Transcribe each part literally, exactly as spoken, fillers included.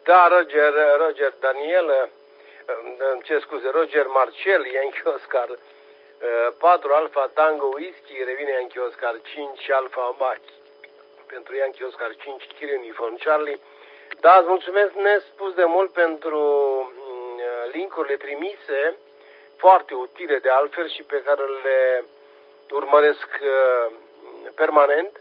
Da, Roger, Roger Daniel, ce scuze, Roger Marcel, Yankee Oscar patru Alfa Tango Whisky, revine Yankee Oscar cinci Alfa Maki. Pentru Yankee Oscar cinci Kilo Uniform Charlie. Da, îți mulțumesc nespus de mult pentru linkurile trimise, foarte utile de altfel și pe care le urmăresc permanent.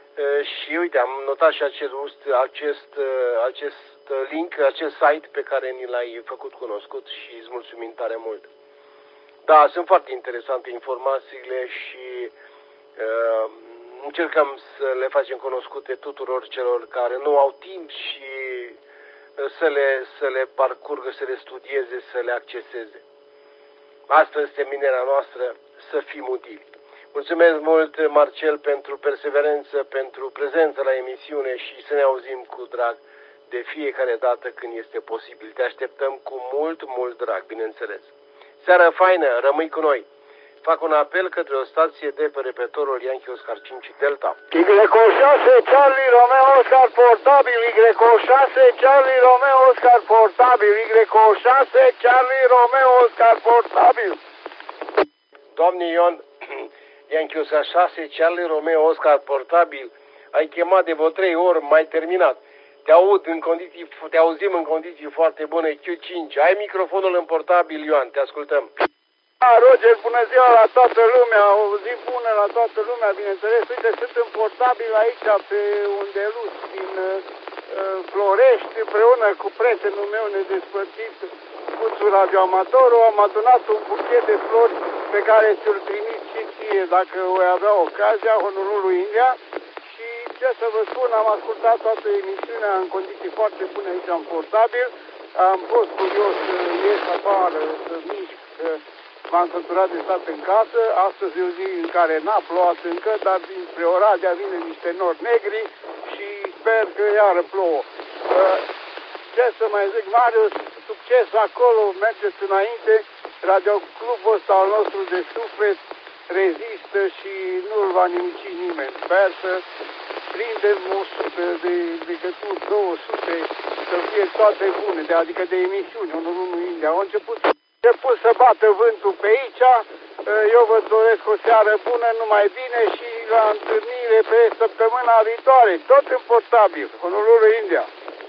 Și uite, am notat și acest, acest, acest link, acest site pe care ni l-ai făcut cunoscut și îți mulțumim tare mult. Da, sunt foarte interesante informațiile și uh, încercăm să le facem cunoscute tuturor celor care nu au timp și să le, să le parcurgă, să le studieze, să le acceseze. Asta este menirea noastră, să fim utili. Mulțumesc mult, Marcel, pentru perseverență, pentru prezență la emisiune și să ne auzim cu drag de fiecare dată când este posibil. Te așteptăm cu mult, mult drag, bineînțeles. Seară faină, rămâi cu noi. Fac un apel către o stație de pe repetorul Yankee Oscar cinci Delta. Y șase Charlie Romeo Oscar portabil, Y șase Charlie Romeo Oscar portabil, Y șase Charlie Romeo Oscar portabil. Doamne Ion, Yankee Oscar șase Charlie Romeo Oscar portabil, ai chemat de vreo trei ori, mai terminat. Te aud în condiții, te auzim în condiții foarte bune, Q cinci. Ai microfonul în portabil, Ioan, te ascultăm. Da, Roger, bună ziua la toată lumea, o zi bună la toată lumea, bineînțeles. Uite, sunt în portabil aici, pe Undeluț, din uh, Florești, împreună cu prietenul meu nedespărțit, Cuțu Radioamatorul, am adunat un buchet de flori pe care ți-l trimit și ție, dacă voi avea ocazia, Honorului India. Și ce să vă spun, am ascultat toată emisiunea în condiții foarte bune aici în portabil. Am fost curios să ies afară, să mișc, să m-am săturat de stat în casă. Astăzi e o zi în care n-a plouat încă, dar dinspre Oradea vine niște nori negri și sper că iară plouă. Ce să mai zic, Marius, succes acolo, mergeți înainte. Radioclubul ăsta al nostru de suflet rezistă și nu-l va nimici nimeni. Sper să prindem o sută de legături, două sute, să fie toate bune, de, adică de emisiuni, unul unu India. Au început, început să bată vântul pe aici. Eu vă doresc o seară bună, numai bine și la întâlnire pe săptămâna viitoare, tot în portabil, unul unu India.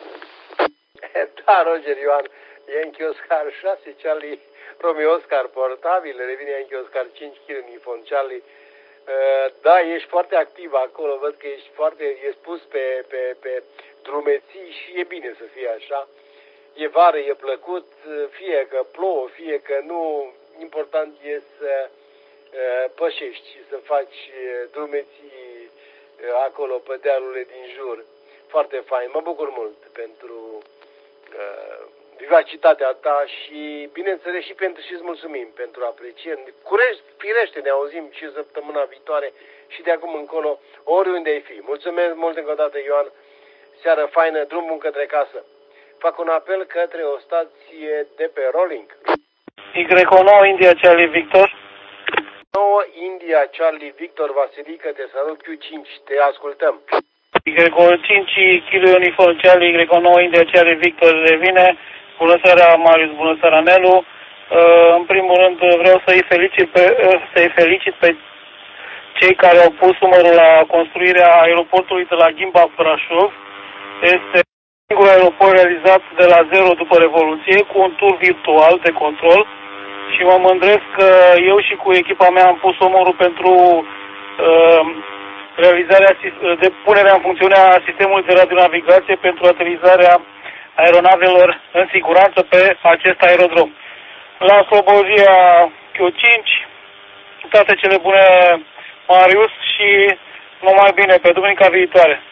Da, Roger Ioan, Yankee Oscar șase Charlie Romeo Oscar portabil, revine Yankee Oscar cinci Kilo Uniform Charlie. Da, ești foarte activ acolo, văd că ești foarte, e spus pe, pe, pe drumeții și e bine să fie așa. E vară, e plăcut, fie că plouă, fie că nu, important e să pășești și să faci drumeții acolo pe dealurile din jur. Foarte fain, mă bucur mult pentru uh, vivacitatea ta și, bineînțeles, și pentru și îți mulțumim pentru aprecieri. Curești, firește, ne auzim și săptămâna viitoare și de acum încolo, oriunde ai fi. Mulțumesc mult încă o dată, Ioan. Seară faină, drum bun către casă. Fac un apel către o stație de pe Rolling. Y nouă India Charlie Victor. nouă India Charlie Victor Vasilică, te salut Q cinci, te ascultăm. Y cinci Kilo Uniform Charlie, Y nouă India Charlie Victor revine. Bună seara, Marius, bună seara, Nelu. În primul rând vreau să-i felicit pe, să-i felicit pe cei care au pus numărul la construirea aeroportului de la Gimbav, Brașov. Este singurul aeroport realizat de la zero după Revoluție, cu un tur virtual de control. Și mă mândresc că eu și cu echipa mea am pus omorul pentru uh, realizarea, de punerea în funcțiune a sistemului de radionavigație pentru aterizarea aeronavelor în siguranță pe acest aerodrom. La Slobozia Q cinci, toate cele bune, Marius, și numai bine pe duminica viitoare.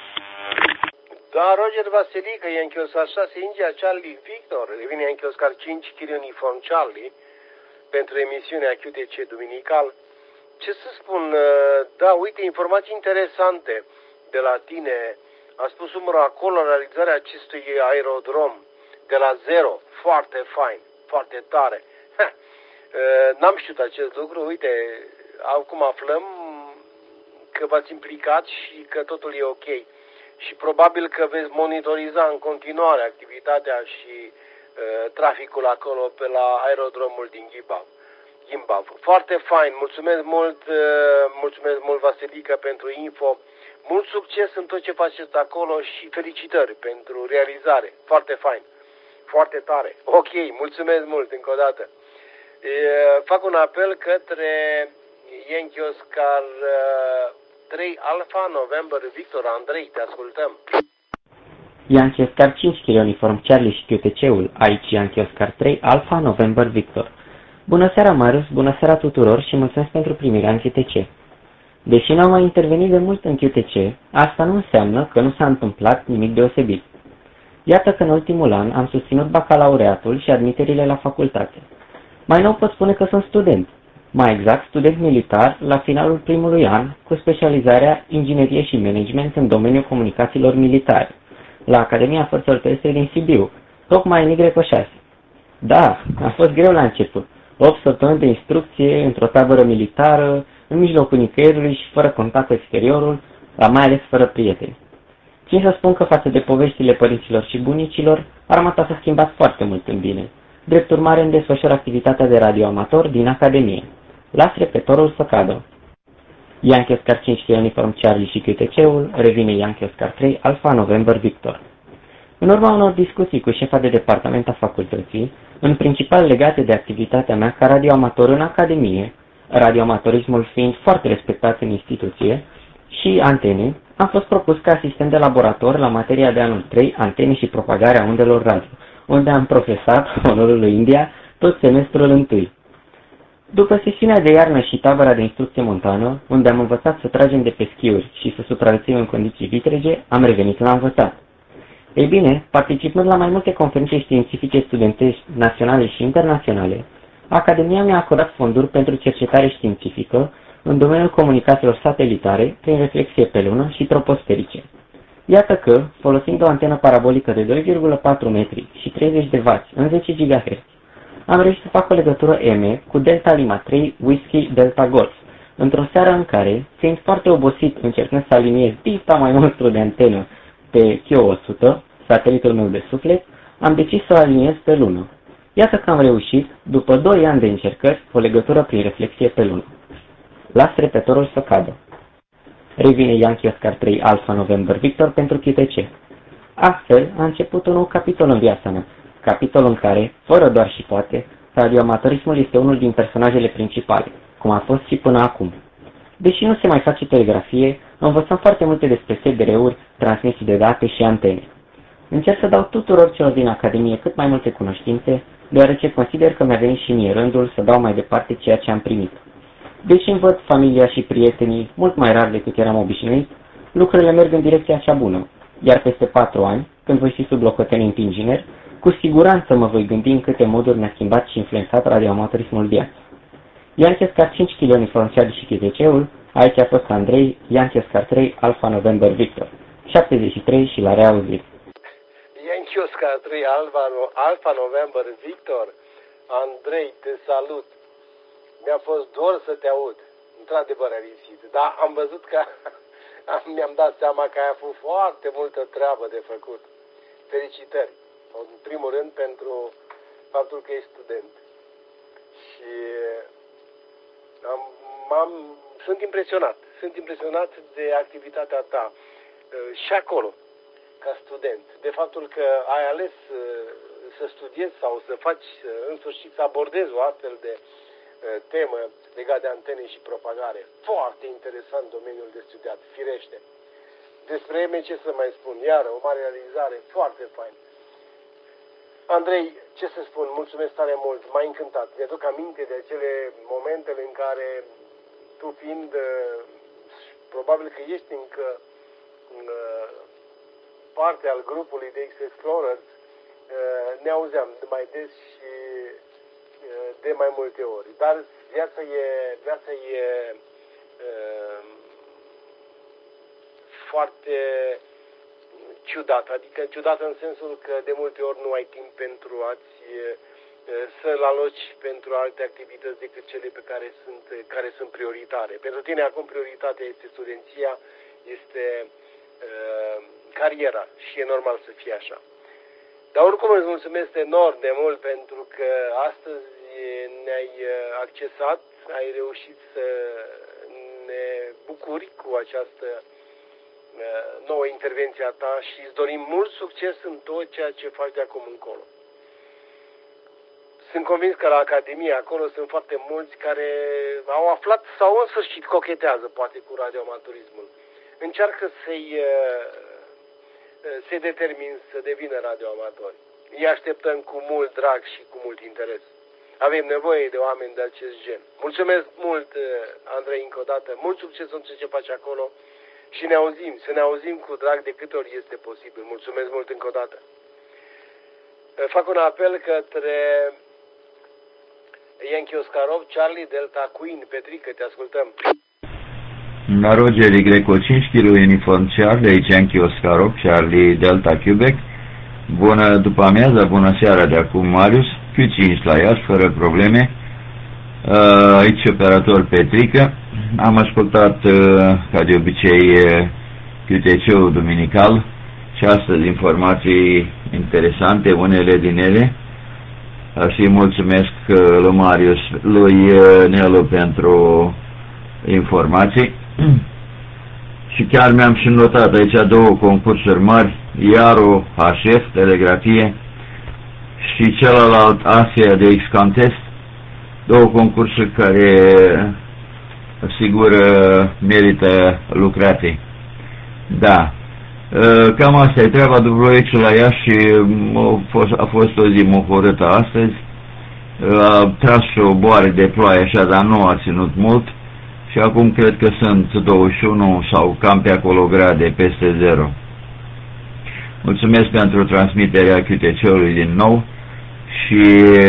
Da, Roger Vasilică, Yankee Oscar șase India Charlie Victor, revine Yankee Oscar cinci Kilo Uniform Charlie pentru emisiunea Q T C duminical. Ce să spun, da, uite, informații interesante de la tine. A spus umărul acolo realizarea acestui aerodrom de la zero. Foarte fain, foarte tare. N-am știut acest lucru, uite, acum aflăm că v-ați implicat și că totul e ok. și probabil că veți monitoriza în continuare activitatea și uh, traficul acolo pe la aerodromul din Ghibav. Gimbav. Foarte fain, mulțumesc mult, uh, mulțumesc mult Vasilica pentru info, mult succes în tot ce faceți acolo și felicitări pentru realizare, foarte fain, foarte tare. Ok, mulțumesc mult încă o dată. Uh, fac un apel către Yankee Oscar uh, trei Alpha November Victor. Andrei, te ascultăm. Yankee Oscar cinci Kilo Uniform Charlie și Q T C-ul, aici Yankee Oscar trei Alpha November Victor. Bună seara, Marius, bună seara tuturor și mulțumesc pentru primirea în Q T C. Deși n-am mai intervenit de mult în Q T C, asta nu înseamnă că nu s-a întâmplat nimic deosebit. Iată că în ultimul an am susținut bacalaureatul și admiterile la facultate. Mai nou pot spune că sunt student, mai exact student militar la finalul primului an cu specializarea Inginerie și Management în domeniul comunicațiilor militare, la Academia Forțelor Terestre din Sibiu, tocmai în Y șase. Da, a fost greu la început. opt săptămâni de instrucție într-o tabără militară, în mijlocul nicăierului și fără contact cu exteriorul, dar mai ales fără prieteni. Țin să spun că față de poveștile părinților și bunicilor, armata s-a schimbat foarte mult în bine. Drept urmare îmi desfășor activitatea de radioamator din Academie. Las repetorul să cadă. Yankee Oscar cinci Uniform Charlie și Q T C-ul revine Yankee Oscar trei Alpha November Victor. În urma unor discuții cu șefa de departament a facultății, în principal legate de activitatea mea ca radioamator în Academie, radioamatorismul fiind foarte respectat în instituție, și antene, am fost propus ca asistent de laborator la materia de anul trei, antene și propagarea undelor radio, unde am profesat, onorul lui India, tot semestrul întâi. După sesiunea de iarnă și tabăra de instrucție montană, unde am învățat să tragem de pe schiuri și să supraviețuim în condiții vitrege, am revenit la învățat. Ei bine, participând la mai multe conferințe științifice studentești naționale și internaționale, Academia mi-a acordat fonduri pentru cercetare științifică în domeniul comunicațiilor satelitare prin reflexie pe lună și troposferice. Iată că, folosind o antenă parabolică de doi virgulă patru metri și treizeci de wați în zece gigahertz, am reușit să fac o legătură M cu Delta Lima trei Whiskey Delta Golf, într-o seară în care, fiind foarte obosit încercând să aliniez dita mai monstru de antenă pe Q o sută, satelitul meu de suflet, am decis să o aliniez pe lună. Iată că am reușit, după doi ani de încercări, o legătură prin reflexie pe lună. Las repetorul să cadă. Revine Yankee Oscar trei Alpha November Victor pentru Q T C. Astfel a început un nou capitol în viața mea, capitol în care, fără doar și poate, radioamatorismul este unul din personajele principale, cum a fost și până acum. Deși nu se mai face telegrafie, învățăm foarte multe despre S B R-uri, transmisii de date și antene. Încerc să dau tuturor celor din Academie cât mai multe cunoștințe, deoarece consider că mi-a venit și mie rândul să dau mai departe ceea ce am primit. Deși îmi văd familia și prietenii mult mai rar decât eram obișnuit, lucrurile merg în direcția cea bună, iar peste patru ani, când voi fi sub locotenent inginer, cu siguranță mă voi gândi în câte moduri mi-a schimbat și influențat radioamatorismul viața. Yankee Oscar cinci Kilo Uniform Charlie și Q T C-ul, aici a fost Andrei, Yankee Oscar trei Alpha November Victor, șaptezeci și trei și la reauzit. Yankee Oscar trei Alpha, Alpha November Victor, Andrei, te salut. Mi-a fost dor să te aud, într-adevăr ai lipsit, dar am văzut că mi-am dat seama că ai avut foarte multă treabă de făcut. Felicitări, în primul rând pentru faptul că ești student. Și am, am, sunt impresionat, sunt impresionat de activitatea ta și acolo, ca student, de faptul că ai ales să studiezi sau să faci, în sfârșit, să abordezi o astfel de temă legată de antene și propagare. Foarte interesant domeniul de studiat, firește. Despre M ce să mai spun, iară, o mare realizare, foarte fain. Andrei, ce să spun, mulțumesc tare mult, m-ai încântat. Mi-aduc aminte de acele momentele în care tu fiind, probabil că ești încă în parte al grupului de X-Explorers, ne auzeam mai des și de mai multe ori. Dar viața e, viața e uh, foarte ciudată, adică ciudată în sensul că de multe ori nu ai timp pentru a-ți uh, să-l aloci pentru alte activități decât cele pe care sunt, care sunt prioritare. Pentru tine acum prioritatea este studenția, este uh, cariera și e normal să fie așa. Dar oricum îți mulțumesc enorm de mult pentru că astăzi ne-ai accesat, ai reușit să ne bucuri cu această nouă intervenție a ta și îți dorim mult succes în tot ceea ce faci de acum încolo. Sunt convins că la Academie acolo sunt foarte mulți care au aflat sau în sfârșit cochetează poate cu radioamatorismul. Încearcă să-i se determin să devină radioamatori. Îi așteptăm cu mult drag și cu mult interes. Avem nevoie de oameni de acest gen. Mulțumesc mult, Andrei, încă o dată. Mult succes în ce faci acolo și ne auzim. Să ne auzim cu drag de câte ori este posibil. Mulțumesc mult încă o dată. Fac un apel către Yankee Oscarov, Charlie Delta Queen. Petrică, te ascultăm. La Roger Y cinci kilo uniform Charlie, aici Yankee Oscarov, Charlie Delta Quebec. Bună după amiază, bună seara de acum, Marius. Q cinci la Iași, fără probleme. Aici operator Petrică. Am ascultat, ca de obicei, Q T C-ul duminical și astăzi informații interesante, unele din ele. Și mulțumesc lui Marius, lui Nelu pentru informații. Și chiar mi-am și notat aici două concursuri mari, Iaro H F, telegrafie, și celălalt Asia de X-Contest, două concursuri care, sigur, merită lucrate. Da, cam asta e treaba. W X la Iași a fost, a fost o zi mohorâtă astăzi, a tras și o boare de ploaie așa, dar nu a ținut mult. Și acum cred că sunt douăzeci și unu sau cam pe acolo grade, peste zero. Mulțumesc pentru transmiterea Q T C-ului din nou și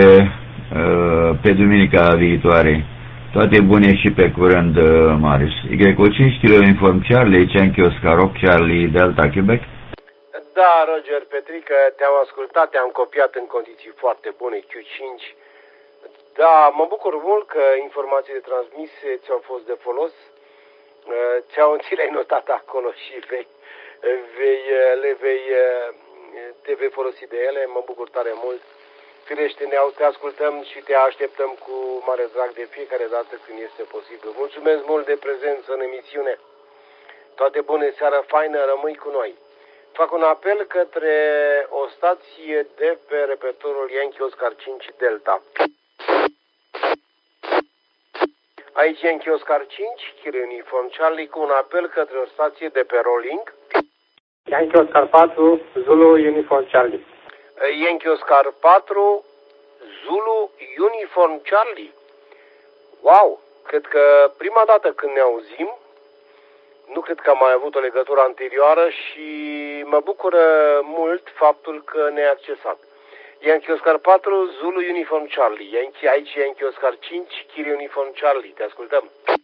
uh, pe duminica viitoare. Toate bune și pe curând, uh, Marius. Y cinci kilo inform Charlie, Yankee Oscarov, Charlie Delta Quebec. Da, Roger, Petrică, te-am ascultat, te-am copiat în condiții foarte bune, Q cinci. Da, mă bucur mult că informațiile transmise ți-au fost de folos, ți-au, ți le-ai notat acolo și vei, vei, le vei, te vei folosi de ele, mă bucur tare mult. Firește, ne te ascultăm și te așteptăm cu mare drag de fiecare dată când este posibil. Mulțumesc mult de prezență în emisiune. Toate bune, seară faină, rămâi cu noi. Fac un apel către o stație de pe repertorul Yankee Oscar cinci Delta. Aici Yankee Oscar cinci, Kilo Uniform Charlie, cu un apel către o stație de pe Rolling. Yankee Oscar patru, Zulu Uniform Charlie. Yankee Oscar patru, Zulu Uniform Charlie. Wow! Cred că prima dată când ne auzim, nu cred că am mai avut o legătură anterioară și mă bucură mult faptul că ne-ai accesat. Yankee Oscar patru, Zulu Uniform Charlie. Yankee, aici Yankee Oscar cinci, Kilo Uniform Charlie. Te ascultăm.